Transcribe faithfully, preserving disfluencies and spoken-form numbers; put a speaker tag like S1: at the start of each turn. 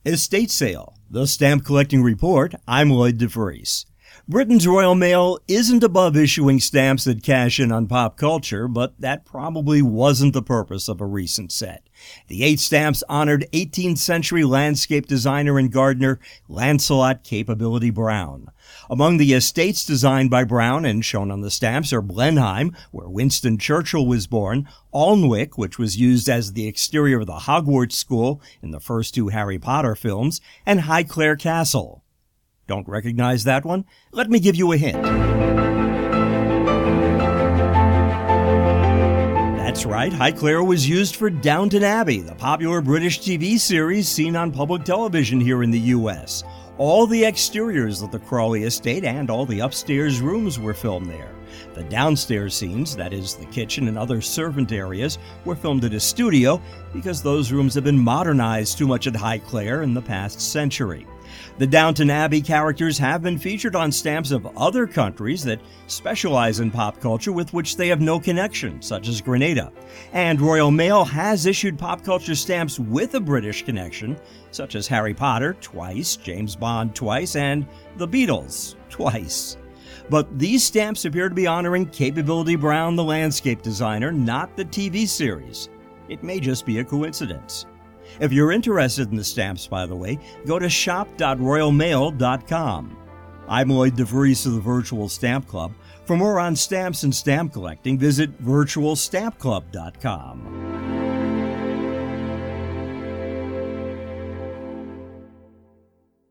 S1: Estate Sale, the Stamp Collecting Report. I'm Lloyd DeVries. Britain's Royal Mail isn't above issuing stamps that cash in on pop culture, but that probably wasn't the purpose of a recent set. The eight stamps honored eighteenth century landscape designer and gardener Lancelot Capability Brown. Among the estates designed by Brown and shown on the stamps are Blenheim, where Winston Churchill was born, Alnwick, which was used as the exterior of the Hogwarts School in the first two Harry Potter films, and Highclere Castle. Don't recognize that one? Let me give you a hint. That's right, Highclere was used for Downton Abbey, the popular British T V series seen on public television here in the U S All the exteriors of the Crawley estate and all the upstairs rooms were filmed there. The downstairs scenes, that is, the kitchen and other servant areas, were filmed at a studio because those rooms have been modernized too much at Highclere in the past century. The Downton Abbey characters have been featured on stamps of other countries that specialize in pop culture with which they have no connection, such as Grenada. And Royal Mail has issued pop culture stamps with a British connection, such as Harry Potter twice, James Bond twice, and the Beatles twice. But these stamps appear to be honoring Capability Brown, the landscape designer, not the T V series. It may just be a coincidence. If you're interested in the stamps, by the way, go to shop dot royal mail dot com. I'm Lloyd DeVries of the Virtual Stamp Club. For more on stamps and stamp collecting, visit virtual stamp club dot com.